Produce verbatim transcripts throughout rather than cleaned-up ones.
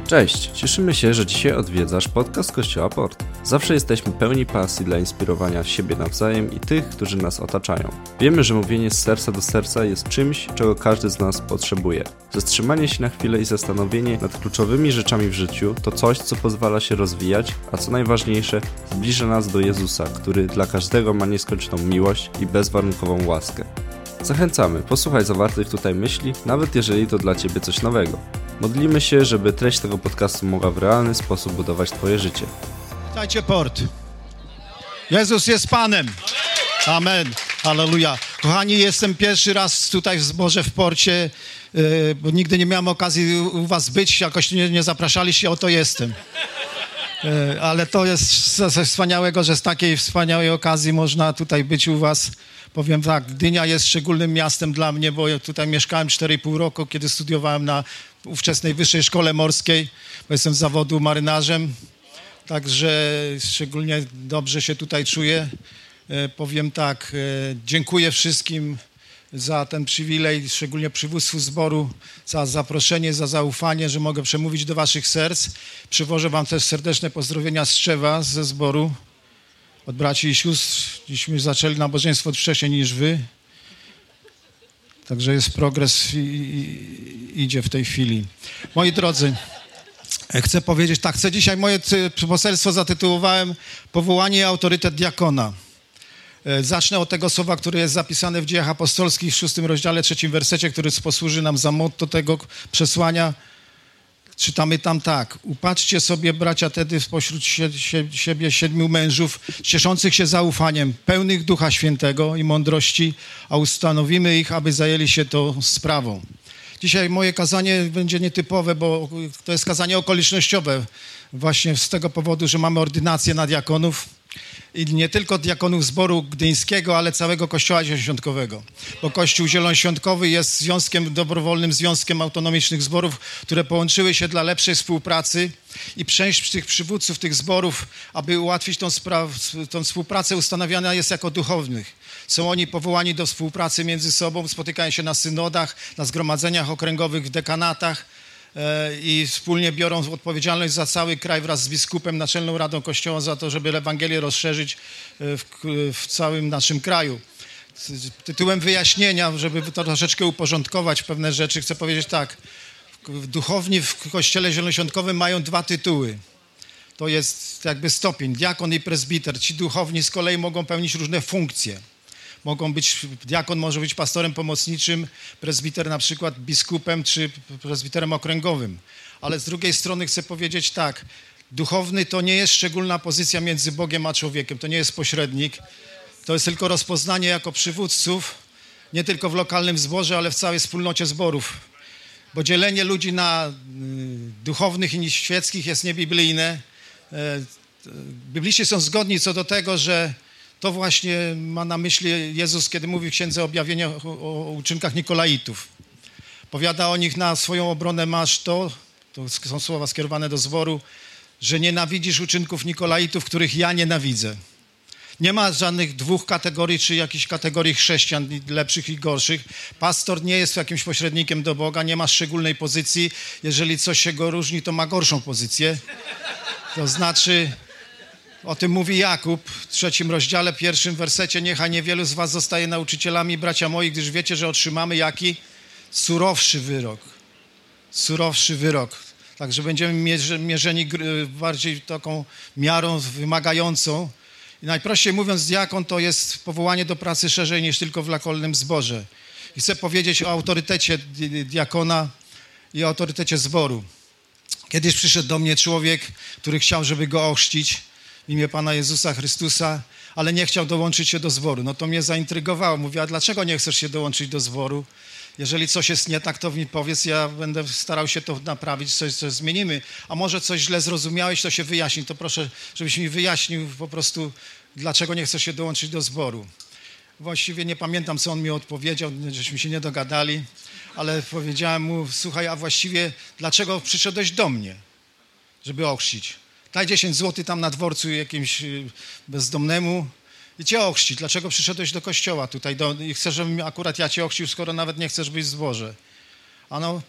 Cześć, cieszymy się, że dzisiaj odwiedzasz podcast Kościoła Port. Zawsze jesteśmy pełni pasji dla inspirowania siebie nawzajem i tych, którzy nas otaczają. Wiemy, że mówienie z serca do serca jest czymś, czego każdy z nas potrzebuje. Zatrzymanie się na chwilę i zastanowienie nad kluczowymi rzeczami w życiu to coś, co pozwala się rozwijać, a co najważniejsze, zbliża nas do Jezusa, który dla każdego ma nieskończoną miłość i bezwarunkową łaskę. Zachęcamy, posłuchaj zawartych tutaj myśli, nawet jeżeli to dla Ciebie coś nowego. Modlimy się, żeby treść tego podcastu mogła w realny sposób budować Twoje życie. Witajcie, Port. Jezus jest Panem. Amen. Halleluja. Kochani, jestem pierwszy raz tutaj w zborze w Porcie, yy, bo nigdy nie miałem okazji u was być, jakoś nie, nie zapraszaliście, oto jestem. Yy, ale to jest coś wspaniałego, że z takiej wspaniałej okazji można tutaj być u was. Powiem tak, Gdynia jest szczególnym miastem dla mnie, bo ja tutaj mieszkałem cztery i pół roku, kiedy studiowałem na ówczesnej Wyższej Szkole Morskiej, bo jestem z zawodu marynarzem, także szczególnie dobrze się tutaj czuję. E, powiem tak, e, dziękuję wszystkim za ten przywilej, szczególnie przywództwu zboru, za zaproszenie, za zaufanie, że mogę przemówić do waszych serc. Przywożę wam też serdeczne pozdrowienia z Trzewa, ze zboru, od braci i sióstr. Dziśmy zaczęli nabożeństwo wcześniej niż wy. Także jest progres i, i idzie w tej chwili. Moi drodzy, chcę powiedzieć tak, chcę dzisiaj moje poselstwo zatytułowałem Powołanie i autorytet diakona. Zacznę od tego słowa, które jest zapisane w Dziejach Apostolskich w szóstym rozdziale, trzecim wersecie, który posłuży nam za motto tego przesłania. Czytamy tam tak. Upatrzcie sobie, bracia, tedy spośród sie, sie, siebie siedmiu mężów, cieszących się zaufaniem, pełnych Ducha Świętego i mądrości, a ustanowimy ich, aby zajęli się tą sprawą. Dzisiaj moje kazanie będzie nietypowe, bo to jest kazanie okolicznościowe. Właśnie z tego powodu, że mamy ordynację na diakonów. I nie tylko diakonów zboru gdyńskiego, ale całego Kościoła Zielonoświątkowego. Bo Kościół Zielonoświątkowy jest związkiem, dobrowolnym związkiem autonomicznych zborów, które połączyły się dla lepszej współpracy i część tych przywódców tych zborów, aby ułatwić tą, spra- tą współpracę, ustanawiana jest jako duchownych. Są oni powołani do współpracy między sobą, spotykają się na synodach, na zgromadzeniach okręgowych, w dekanatach, i wspólnie biorą odpowiedzialność za cały kraj wraz z biskupem, Naczelną Radą Kościoła za to, żeby Ewangelię rozszerzyć w, w całym naszym kraju. Tytułem wyjaśnienia, żeby to troszeczkę uporządkować pewne rzeczy, chcę powiedzieć tak. Duchowni w Kościele Zielonoświątkowym mają dwa tytuły. To jest jakby stopień, diakon i prezbiter. Ci duchowni z kolei mogą pełnić różne funkcje. Mogą być, diakon może być pastorem pomocniczym, prezbiter na przykład biskupem czy prezbiterem okręgowym. Ale z drugiej strony chcę powiedzieć tak, duchowny to nie jest szczególna pozycja między Bogiem a człowiekiem, to nie jest pośrednik, to jest tylko rozpoznanie jako przywódców, nie tylko w lokalnym zborze, ale w całej wspólnocie zborów. Bo dzielenie ludzi na y, duchownych i świeckich jest niebiblijne. Y, y, Bibliści są zgodni co do tego, że to właśnie ma na myśli Jezus, kiedy mówi w Księdze Objawienia o, o uczynkach Nikolaitów. Powiada o nich na swoją obronę masz to, to są słowa skierowane do zboru, że nienawidzisz uczynków Nikolaitów, których ja nienawidzę. Nie ma żadnych dwóch kategorii, czy jakichś kategorii chrześcijan, lepszych i gorszych. Pastor nie jest jakimś pośrednikiem do Boga, nie ma szczególnej pozycji. Jeżeli coś się go różni, to ma gorszą pozycję. To znaczy... O tym mówi Jakub w trzecim rozdziale, pierwszym wersecie. Niechaj niewielu z was zostaje nauczycielami, bracia moi, gdyż wiecie, że otrzymamy jaki? Surowszy wyrok. Surowszy wyrok. Także będziemy mierzeni bardziej taką miarą wymagającą. I najprościej mówiąc, diakon to jest powołanie do pracy szerzej niż tylko w lokalnym zborze. I chcę powiedzieć o autorytecie diakona i o autorytecie zboru. Kiedyś przyszedł do mnie człowiek, który chciał, żeby go ochrzcić w imię Pana Jezusa Chrystusa, ale nie chciał dołączyć się do zboru. No to mnie zaintrygowało. Mówię, a dlaczego nie chcesz się dołączyć do zboru? Jeżeli coś jest nie tak, to mi powiedz, ja będę starał się to naprawić, coś, coś zmienimy. A może coś źle zrozumiałeś, to się wyjaśni. To proszę, żebyś mi wyjaśnił po prostu, dlaczego nie chcesz się dołączyć do zboru. Właściwie nie pamiętam, co on mi odpowiedział, żeśmy się nie dogadali, ale powiedziałem mu, słuchaj, a właściwie dlaczego przyszedłeś do mnie, żeby ochrzcić? Daj dziesięć złotych tam na dworcu jakimś bezdomnemu i cię ochrzcić. Dlaczego przyszedłeś do kościoła tutaj do, i chcesz, żebym akurat ja cię ochrzcił, skoro nawet nie chcesz być w zborze? A no,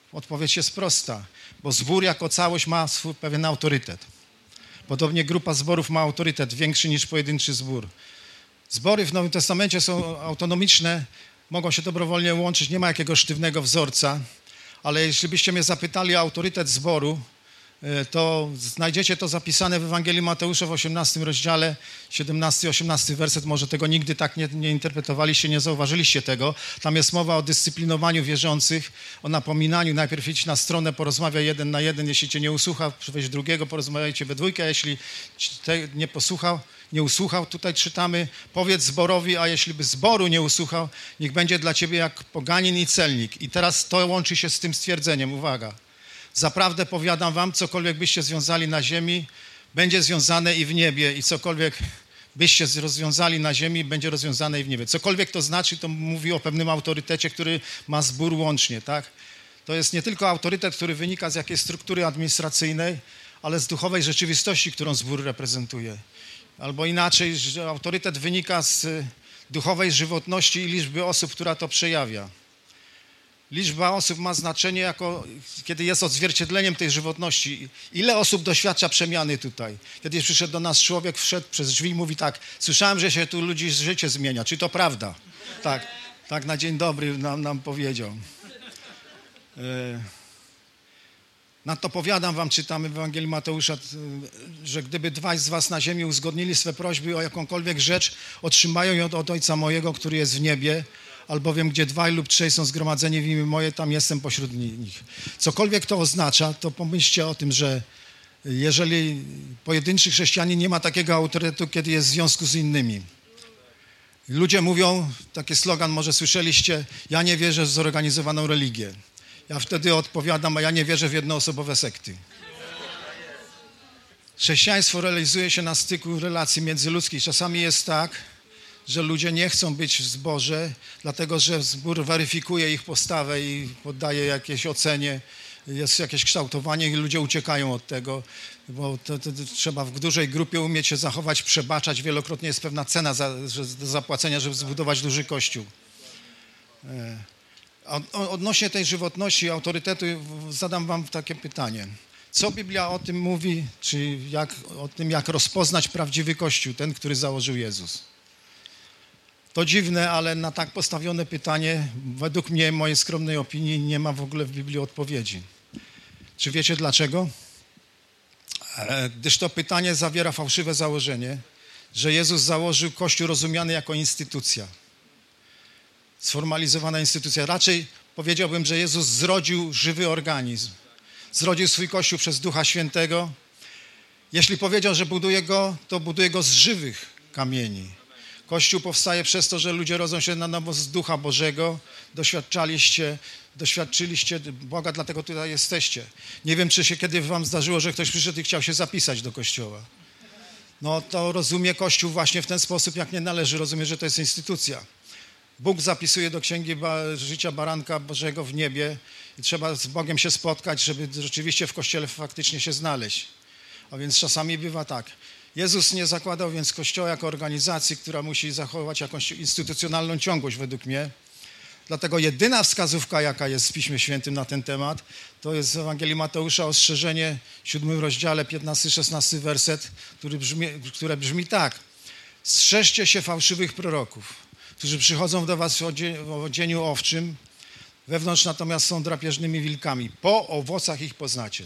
Odpowiedź jest prosta, bo zbór jako całość ma swój pewien autorytet. Podobnie grupa zborów ma autorytet większy niż pojedynczy zbór. Zbory w Nowym Testamencie są autonomiczne, mogą się dobrowolnie łączyć, nie ma jakiegoś sztywnego wzorca, ale jeśli byście mnie zapytali o autorytet zboru, to znajdziecie to zapisane w Ewangelii Mateusza w osiemnastym rozdziale, siedemnasty osiemnasty werset, może tego nigdy tak nie, nie interpretowaliście, nie zauważyliście tego. Tam jest mowa o dyscyplinowaniu wierzących, o napominaniu. Najpierw idź na stronę, porozmawiaj jeden na jeden, jeśli cię nie usłucha, weź drugiego, porozmawiajcie we dwójkę, a jeśli cię nie posłuchał, nie usłuchał, tutaj czytamy, powiedz zborowi, a jeśli by zboru nie usłuchał, niech będzie dla ciebie jak poganin i celnik. I teraz to łączy się z tym stwierdzeniem, uwaga. Zaprawdę powiadam wam, cokolwiek byście związali na ziemi, będzie związane i w niebie i cokolwiek byście rozwiązali na ziemi, będzie rozwiązane i w niebie. Cokolwiek to znaczy, to mówi o pewnym autorytecie, który ma zbór łącznie, tak? To jest nie tylko autorytet, który wynika z jakiejś struktury administracyjnej, ale z duchowej rzeczywistości, którą zbór reprezentuje. Albo inaczej, że autorytet wynika z duchowej żywotności i liczby osób, która to przejawia. Liczba osób ma znaczenie, jako, kiedy jest odzwierciedleniem tej żywotności. Ile osób doświadcza przemiany tutaj? Kiedy przyszedł do nas człowiek, wszedł przez drzwi i mówi tak, słyszałem, że się tu ludzi życie zmienia. Czy to prawda? Tak, tak na dzień dobry nam, nam powiedział. E, Nadto powiadam wam, czytamy w Ewangelii Mateusza, że gdyby dwaj z was na ziemi uzgodnili swe prośby o jakąkolwiek rzecz, otrzymają ją od Ojca mojego, który jest w niebie, albowiem gdzie dwaj lub trzej są zgromadzeni w imię moje, tam jestem pośród nich. Cokolwiek to oznacza, to pomyślcie o tym, że jeżeli pojedynczy chrześcijanin nie ma takiego autorytetu, kiedy jest w związku z innymi. Ludzie mówią, taki slogan może słyszeliście, ja nie wierzę w zorganizowaną religię. Ja wtedy odpowiadam, a ja nie wierzę w jednoosobowe sekty. Chrześcijaństwo realizuje się na styku relacji międzyludzkich. Czasami jest tak, że ludzie nie chcą być w zborze, dlatego że zbór weryfikuje ich postawę i poddaje jakieś ocenie, jest jakieś kształtowanie i ludzie uciekają od tego, bo to, to, to trzeba w dużej grupie umieć się zachować, przebaczać. Wielokrotnie jest pewna cena za, do zapłacenia, żeby zbudować duży kościół. Odnośnie tej żywotności i autorytetu zadam wam takie pytanie. Co Biblia o tym mówi, czy jak, o tym, jak rozpoznać prawdziwy Kościół, ten, który założył Jezus? To dziwne, ale na tak postawione pytanie, według mnie, mojej skromnej opinii, nie ma w ogóle w Biblii odpowiedzi. Czy wiecie dlaczego? Gdyż to pytanie zawiera fałszywe założenie, że Jezus założył Kościół rozumiany jako instytucja. Sformalizowana instytucja. Raczej powiedziałbym, że Jezus zrodził żywy organizm. Zrodził swój Kościół przez Ducha Świętego. Jeśli powiedział, że buduje go, to buduje go z żywych kamieni. Kościół powstaje przez to, że ludzie rodzą się na nowo z Ducha Bożego. Doświadczaliście, doświadczyliście Boga, dlatego tutaj jesteście. Nie wiem, czy się kiedy wam zdarzyło, że ktoś przyszedł i chciał się zapisać do Kościoła. No to rozumie Kościół właśnie w ten sposób, jak nie należy. Rozumie, że to jest instytucja. Bóg zapisuje do Księgi Życia Baranka Bożego w niebie i trzeba z Bogiem się spotkać, żeby rzeczywiście w Kościele faktycznie się znaleźć. A więc czasami bywa tak. Jezus nie zakładał więc Kościoła jako organizacji, która musi zachować jakąś instytucjonalną ciągłość według mnie. Dlatego jedyna wskazówka, jaka jest w Piśmie Świętym na ten temat, to jest w Ewangelii Mateusza ostrzeżenie w siódmym rozdziale, piętnasty szesnasty werset, który brzmi, które brzmi tak. Strzeżcie się fałszywych proroków, którzy przychodzą do was w odzieniu owczym, wewnątrz natomiast są drapieżnymi wilkami. Po owocach ich poznacie.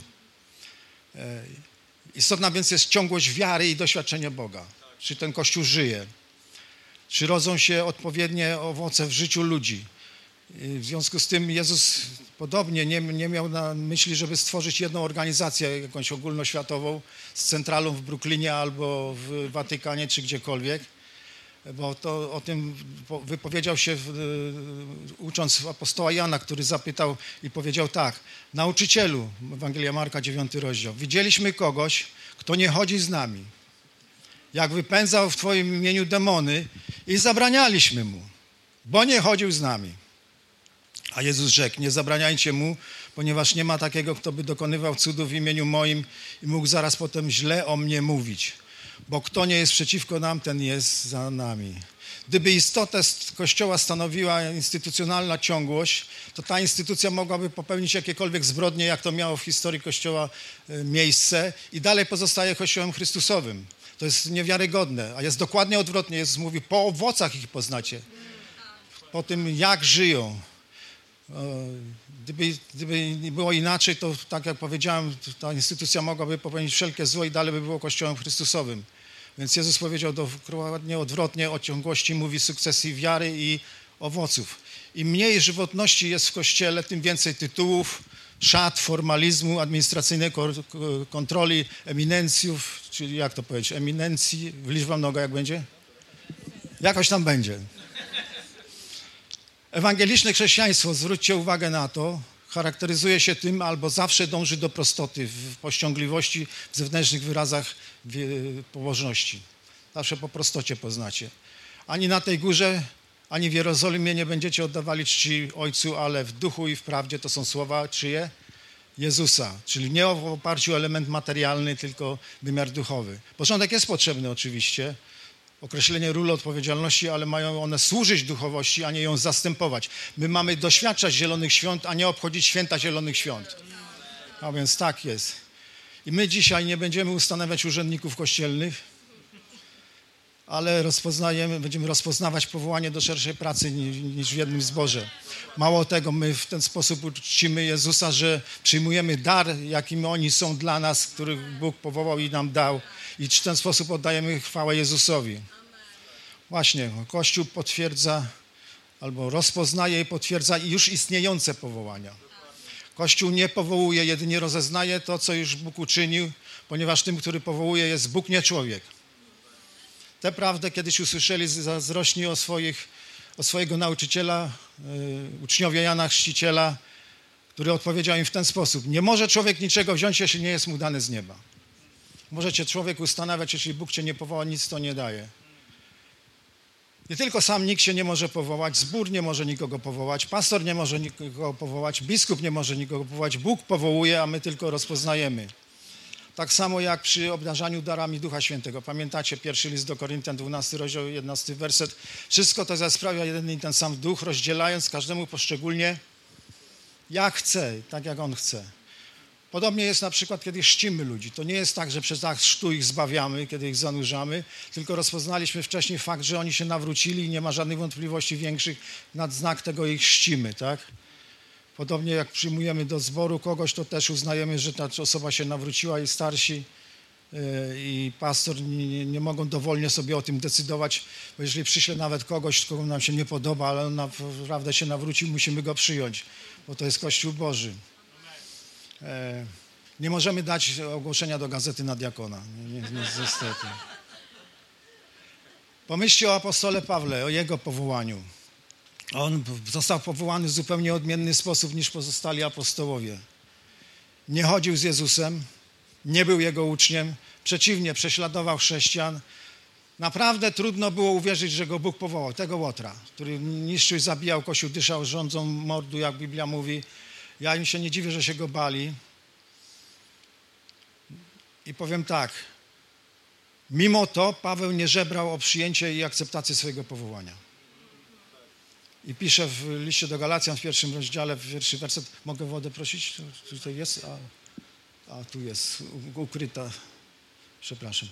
Istotna więc jest ciągłość wiary i doświadczenia Boga. Czy ten Kościół żyje? Czy rodzą się odpowiednie owoce w życiu ludzi? W związku z tym Jezus podobnie nie, nie miał na myśli, żeby stworzyć jedną organizację jakąś ogólnoświatową z centralą w Brooklynie albo w Watykanie czy gdziekolwiek. Bo to o tym wypowiedział się w, ucząc apostoła Jana, który zapytał i powiedział tak. Nauczycielu, Ewangelia Marka, dziewiąty rozdział. Widzieliśmy kogoś, kto nie chodzi z nami. Jak wypędzał w Twoim imieniu demony i zabranialiśmy mu, bo nie chodził z nami. A Jezus rzekł, nie zabraniajcie mu, ponieważ nie ma takiego, kto by dokonywał cudów w imieniu moim i mógł zaraz potem źle o mnie mówić. Bo kto nie jest przeciwko nam, ten jest za nami. Gdyby istotę Kościoła stanowiła instytucjonalna ciągłość, to ta instytucja mogłaby popełnić jakiekolwiek zbrodnie, jak to miało w historii Kościoła miejsce i dalej pozostaje Kościołem Chrystusowym. To jest niewiarygodne, a jest dokładnie odwrotnie. Jezus mówi, po owocach ich poznacie, po tym jak żyją. Gdyby, gdyby nie było inaczej, to tak jak powiedziałem, ta instytucja mogłaby popełnić wszelkie zło i dalej by było Kościołem Chrystusowym. Więc Jezus powiedział dokładnie odwrotnie, o ciągłości mówi sukcesji wiary i owoców. Im mniej żywotności jest w Kościele, tym więcej tytułów, szat, formalizmu, administracyjnej kontroli, eminencjów, czyli jak to powiedzieć, eminencji, w liczbę mnoga jak będzie? Jakoś tam będzie. Ewangeliczne chrześcijaństwo, zwróćcie uwagę na to, charakteryzuje się tym albo zawsze dąży do prostoty w pościągliwości, w zewnętrznych wyrazach pobożności. Zawsze po prostocie poznacie. Ani na tej górze, ani w Jerozolimie nie będziecie oddawali czci Ojcu, ale w duchu i w prawdzie to są słowa czyje? Jezusa. Czyli nie w oparciu o element materialny, tylko wymiar duchowy. Porządek jest potrzebny oczywiście, określenie ról odpowiedzialności, ale mają one służyć duchowości, a nie ją zastępować. My mamy doświadczać zielonych świąt, a nie obchodzić święta zielonych świąt. A więc tak jest. I my dzisiaj nie będziemy ustanawiać urzędników kościelnych, ale rozpoznajemy, będziemy rozpoznawać powołanie do szerszej pracy niż w jednym zborze. Mało tego, my w ten sposób uczcimy Jezusa, że przyjmujemy dar, jakim oni są dla nas, których Bóg powołał i nam dał. I w ten sposób oddajemy chwałę Jezusowi. Właśnie, Kościół potwierdza albo rozpoznaje i potwierdza już istniejące powołania. Kościół nie powołuje, jedynie rozeznaje to, co już Bóg uczynił, ponieważ tym, który powołuje, jest Bóg, nie człowiek. Tę prawdę kiedyś usłyszeli zazdrośni o, swoich, o swojego nauczyciela, yy, uczniowie Jana Chrzciciela, który odpowiedział im w ten sposób. Nie może człowiek niczego wziąć, jeśli nie jest mu dane z nieba. Możecie człowiek ustanawiać, jeśli Bóg cię nie powoła, nic to nie daje. Nie tylko sam nikt się nie może powołać, zbór nie może nikogo powołać, pastor nie może nikogo powołać, biskup nie może nikogo powołać. Bóg powołuje, a my tylko rozpoznajemy. Tak samo jak przy obdarzaniu darami Ducha Świętego. Pamiętacie pierwszy list do Koryntian, dwunasty rozdział, jedenasty werset. Wszystko to sprawia jeden i ten sam Duch, rozdzielając każdemu poszczególnie jak chce, tak jak On chce. Podobnie jest na przykład, kiedy chrzcimy ludzi. To nie jest tak, że przez akt chrztu ich zbawiamy, kiedy ich zanurzamy, tylko rozpoznaliśmy wcześniej fakt, że oni się nawrócili i nie ma żadnych wątpliwości większych, nad znak tego ich chrzcimy, tak? Podobnie jak przyjmujemy do zboru kogoś, to też uznajemy, że ta osoba się nawróciła i starsi yy, i pastor nie, nie mogą dowolnie sobie o tym decydować, bo jeżeli przyśle nawet kogoś, kogo nam się nie podoba, ale on naprawdę się nawrócił, musimy go przyjąć, bo to jest Kościół Boży. Nie możemy dać ogłoszenia do gazety na diakona, nie, nie, niestety. Pomyślcie o apostole Pawle, o jego powołaniu. On został powołany w zupełnie odmienny sposób niż pozostali apostołowie. Nie chodził z Jezusem, nie był jego uczniem, przeciwnie, prześladował chrześcijan. Naprawdę trudno było uwierzyć, że go Bóg powołał, tego Łotra, który niszczył i zabijał Kościół, dyszał rządzą mordu, jak Biblia mówi. Ja im się nie dziwię, że się go bali. I powiem tak, mimo to Paweł nie żebrał o przyjęcie i akceptację swojego powołania. I pisze w liście do Galacjan w pierwszym rozdziale, w pierwszy werset, mogę wodę prosić? Tutaj jest? A, a tu jest ukryta, przepraszam.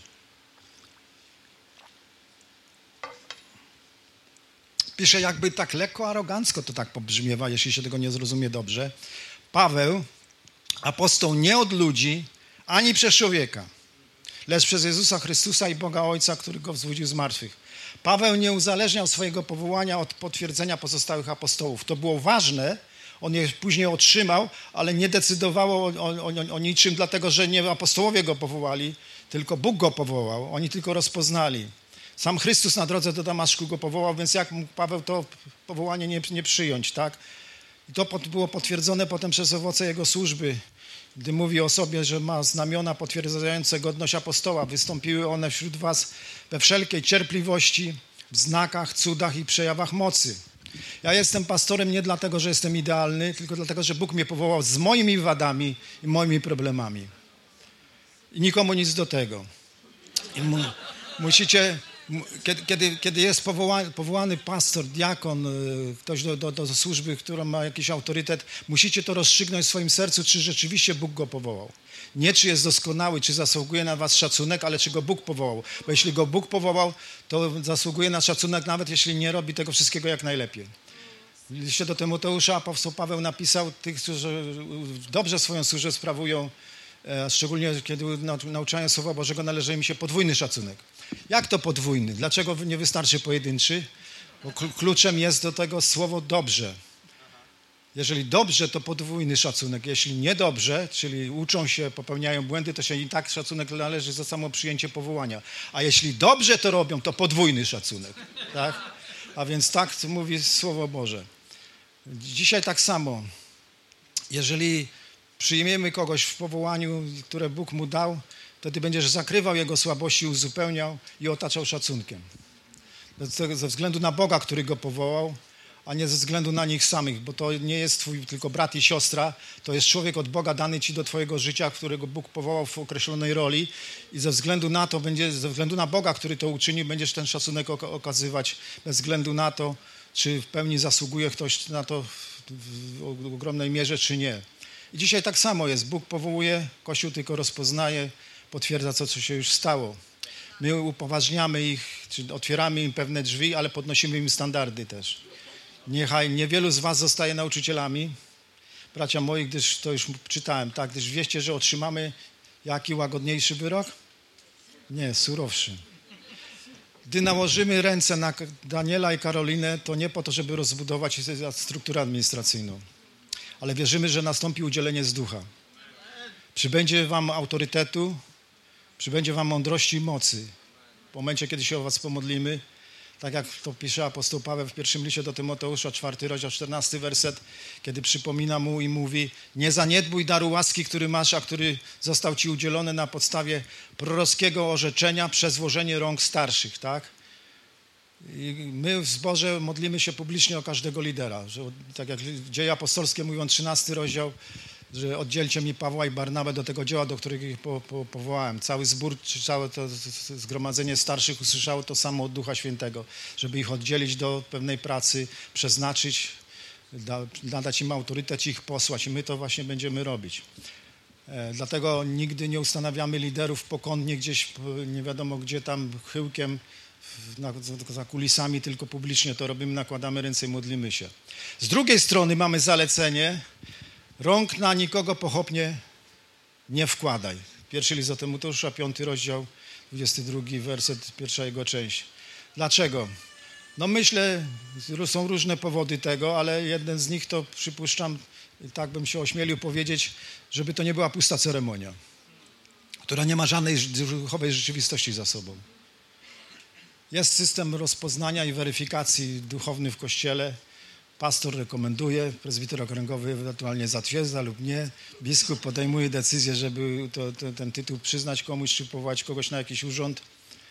Pisze jakby tak lekko arogancko to tak pobrzmiewa, jeśli się tego nie zrozumie dobrze. Paweł, apostoł nie od ludzi, ani przez człowieka, lecz przez Jezusa Chrystusa i Boga Ojca, który go wzbudził z martwych. Paweł nie uzależniał swojego powołania od potwierdzenia pozostałych apostołów. To było ważne, on je później otrzymał, ale nie decydowało o, o, o, o niczym, dlatego że nie apostołowie go powołali, tylko Bóg go powołał. Oni tylko rozpoznali. Sam Chrystus na drodze do Damaszku go powołał, więc jak mógł Paweł to powołanie nie, nie przyjąć, tak? I to było potwierdzone potem przez owoce jego służby, gdy mówi o sobie, że ma znamiona potwierdzające godność apostoła. Wystąpiły one wśród was we wszelkiej cierpliwości, w znakach, cudach i przejawach mocy. Ja jestem pastorem nie dlatego, że jestem idealny, tylko dlatego, że Bóg mnie powołał z moimi wadami i moimi problemami. I nikomu nic do tego. I mu, musicie, Kiedy, kiedy, kiedy jest powołany, powołany pastor, diakon, ktoś do, do, do służby, która ma jakiś autorytet, musicie to rozstrzygnąć w swoim sercu, czy rzeczywiście Bóg go powołał. Nie czy jest doskonały, czy zasługuje na was szacunek, ale czy go Bóg powołał. Bo jeśli go Bóg powołał, to zasługuje na szacunek, nawet jeśli nie robi tego wszystkiego jak najlepiej. W liście do Tymoteusza apostoł Paweł napisał tych, którzy dobrze swoją służbę sprawują, a szczególnie kiedy nauczają Słowa Bożego, należy im się podwójny szacunek. Jak to podwójny? Dlaczego nie wystarczy pojedynczy? Bo kluczem jest do tego słowo dobrze. Jeżeli dobrze, to podwójny szacunek. Jeśli niedobrze, czyli uczą się, popełniają błędy, to się i tak szacunek należy za samo przyjęcie powołania. A jeśli dobrze to robią, to podwójny szacunek. Tak? A więc tak mówi Słowo Boże. Dzisiaj tak samo. Jeżeli przyjmiemy kogoś w powołaniu, które Bóg mu dał, wtedy będziesz zakrywał jego słabości, uzupełniał i otaczał szacunkiem. Ze względu na Boga, który go powołał, a nie ze względu na nich samych, bo to nie jest twój tylko brat i siostra, to jest człowiek od Boga dany ci do twojego życia, którego Bóg powołał w określonej roli i ze względu na to, będzie, ze względu na Boga, który to uczynił, będziesz ten szacunek okazywać bez względu na to, czy w pełni zasługuje ktoś na to w ogromnej mierze, czy nie. I dzisiaj tak samo jest. Bóg powołuje, Kościół tylko rozpoznaje, potwierdza to, co się już stało. My upoważniamy ich, czy otwieramy im pewne drzwi, ale podnosimy im standardy też. Niechaj niewielu z was zostaje nauczycielami, bracia moi, gdyż to już czytałem, tak, gdyż wieście, że otrzymamy jaki łagodniejszy wyrok? Nie, surowszy. Gdy nałożymy ręce na Daniela i Karolinę, to nie po to, żeby rozbudować strukturę administracyjną, ale wierzymy, że nastąpi udzielenie z ducha. Przybędzie wam autorytetu, przybędzie wam mądrości i mocy. W momencie, kiedy się o was pomodlimy, tak jak to pisze apostoł Paweł w pierwszym liście do Tymoteusza, czwarty rozdział, czternasty werset, kiedy przypomina mu i mówi: nie zaniedbuj daru łaski, który masz, a który został ci udzielony na podstawie prorockiego orzeczenia przez włożenie rąk starszych, tak? I my w zborze modlimy się publicznie o każdego lidera, że tak jak Dzieje apostolskie mówią, trzynasty rozdział, że oddzielcie mi Pawła i Barnabę do tego dzieła, do którego ich po, po, powołałem. Cały zbór, czy całe to zgromadzenie starszych usłyszało to samo od Ducha Świętego, żeby ich oddzielić do pewnej pracy, przeznaczyć, da, nadać im autorytet i ich posłać. I my to właśnie będziemy robić. E, dlatego nigdy nie ustanawiamy liderów pokątnie gdzieś, nie wiadomo gdzie tam, chyłkiem, na, za kulisami, tylko publicznie to robimy, nakładamy ręce i modlimy się. Z drugiej strony mamy zalecenie: rąk na nikogo pochopnie nie wkładaj. Pierwszy list do Tymoteusza, piąty rozdział, dwudziesty drugi werset, pierwsza jego część. Dlaczego? No myślę, są różne powody tego, ale jeden z nich to przypuszczam, tak bym się ośmielił powiedzieć, żeby to nie była pusta ceremonia, która nie ma żadnej duchowej rzeczywistości za sobą. Jest system rozpoznania i weryfikacji duchowny w Kościele. Pastor rekomenduje, prezbiter okręgowy ewentualnie zatwierdza lub nie. Biskup podejmuje decyzję, żeby to, to, ten tytuł przyznać komuś, czy powołać kogoś na jakiś urząd.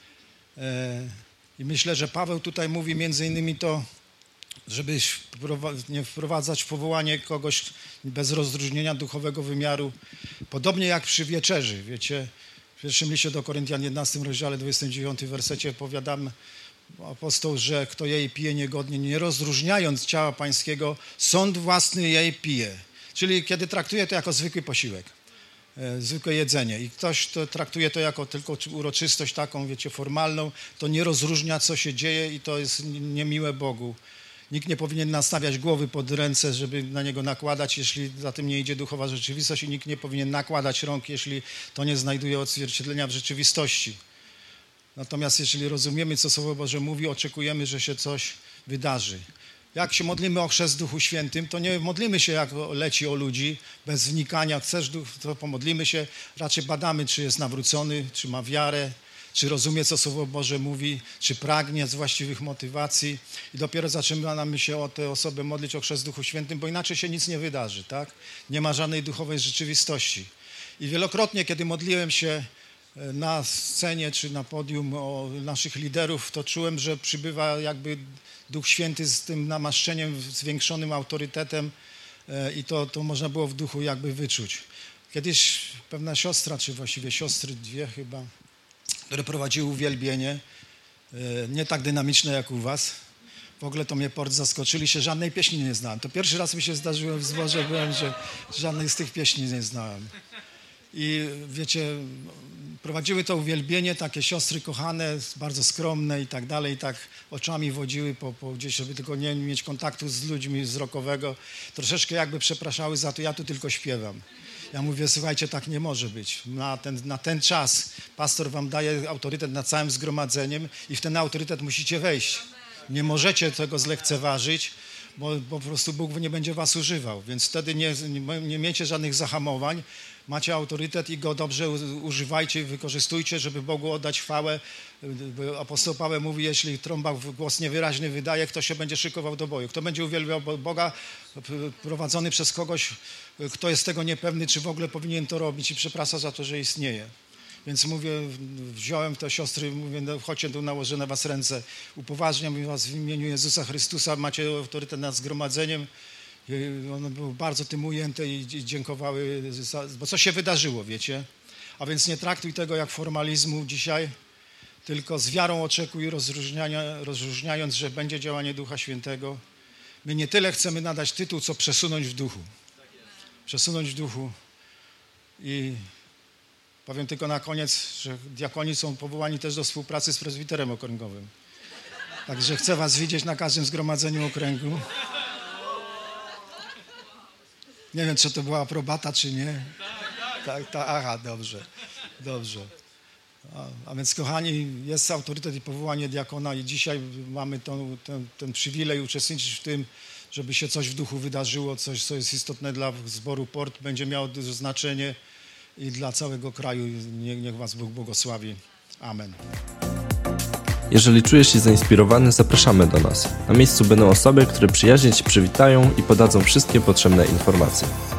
E, I myślę, że Paweł tutaj mówi między innymi to, żeby nie wprowadzać w powołanie kogoś bez rozróżnienia duchowego wymiaru. Podobnie jak przy wieczerzy, wiecie, w pierwszym liście do Koryntian, jedenastym rozdziale, dwudziestym dziewiątym wersecie powiadamy, apostoł, że kto jej pije niegodnie, nie rozróżniając ciała pańskiego, sąd własny jej pije. Czyli kiedy traktuje to jako zwykły posiłek, e, zwykłe jedzenie i ktoś to traktuje to jako tylko uroczystość taką, wiecie, formalną, to nie rozróżnia, co się dzieje i to jest niemiłe Bogu. Nikt nie powinien nastawiać głowy pod ręce, żeby na niego nakładać, jeśli za tym nie idzie duchowa rzeczywistość, i nikt nie powinien nakładać rąk, jeśli to nie znajduje odzwierciedlenia w rzeczywistości. Natomiast jeżeli rozumiemy, co Słowo Boże mówi, oczekujemy, że się coś wydarzy. Jak się modlimy o chrzest w Duchu Świętym, to nie modlimy się, jak leci o ludzi, bez wnikania. Chcesz duch, to pomodlimy się. Raczej badamy, czy jest nawrócony, czy ma wiarę, czy rozumie, co Słowo Boże mówi, czy pragnie z właściwych motywacji. I dopiero zaczynamy się o te osoby modlić o chrzest w Duchu Świętym, bo inaczej się nic nie wydarzy, tak? Nie ma żadnej duchowej rzeczywistości. I wielokrotnie, kiedy modliłem się na scenie czy na podium o naszych liderów, to czułem, że przybywa jakby Duch Święty z tym namaszczeniem, zwiększonym autorytetem i to, to można było w duchu jakby wyczuć. Kiedyś pewna siostra, czy właściwie siostry dwie chyba, które prowadziły uwielbienie, nie tak dynamiczne jak u was. W ogóle to mnie port zaskoczyli, się żadnej pieśni nie znałem. To pierwszy raz mi się zdarzyło w zborze, byłem, że żadnej z tych pieśni nie znałem. I wiecie, prowadziły to uwielbienie, takie siostry kochane, bardzo skromne i tak dalej, i tak oczami wodziły po, po gdzieś, żeby tylko nie mieć kontaktu z ludźmi z rockowego. Troszeczkę jakby przepraszały za to, ja tu tylko śpiewam. Ja mówię, słuchajcie, tak nie może być. Na ten, na ten czas pastor wam daje autorytet nad całym zgromadzeniem i w ten autorytet musicie wejść. Nie możecie tego zlekceważyć, bo, bo po prostu Bóg nie będzie was używał. Więc wtedy nie, nie, nie miejcie żadnych zahamowań. Macie autorytet i go dobrze używajcie i wykorzystujcie, żeby Bogu oddać chwałę. Apostoł Paweł mówi, jeśli trąba głos niewyraźny wydaje, kto się będzie szykował do boju. Kto będzie uwielbiał Boga, prowadzony przez kogoś, kto jest tego niepewny, czy w ogóle powinien to robić i przeprasza za to, że istnieje. Więc mówię, wziąłem te siostry, mówię, no, chodźcie tu, nałożę na was ręce, upoważniam was w imieniu Jezusa Chrystusa, macie autorytet nad zgromadzeniem. I one były bardzo tym ujęte i dziękowały, za, bo co się wydarzyło, wiecie? A więc nie traktuj tego jak formalizmu dzisiaj, tylko z wiarą oczekuj, rozróżniania, rozróżniając, że będzie działanie Ducha Świętego. My nie tyle chcemy nadać tytuł, co przesunąć w duchu. Przesunąć w duchu. I powiem tylko na koniec, że diakoni są powołani też do współpracy z prezbiterem okręgowym. Także chcę was widzieć na każdym zgromadzeniu okręgu. Nie wiem, czy to była aprobata, czy nie. Tak, tak, aha, dobrze, dobrze. A, a więc, kochani, jest autorytet i powołanie diakona i dzisiaj mamy tą, ten, ten przywilej uczestniczyć w tym, żeby się coś w duchu wydarzyło, coś, co jest istotne dla zboru Port, będzie miało duże znaczenie i dla całego kraju. Niech, niech was Bóg błogosławi. Amen. Jeżeli czujesz się zainspirowany, zapraszamy do nas. Na miejscu będą osoby, które przyjaźnie Cię przywitają i podadzą wszystkie potrzebne informacje.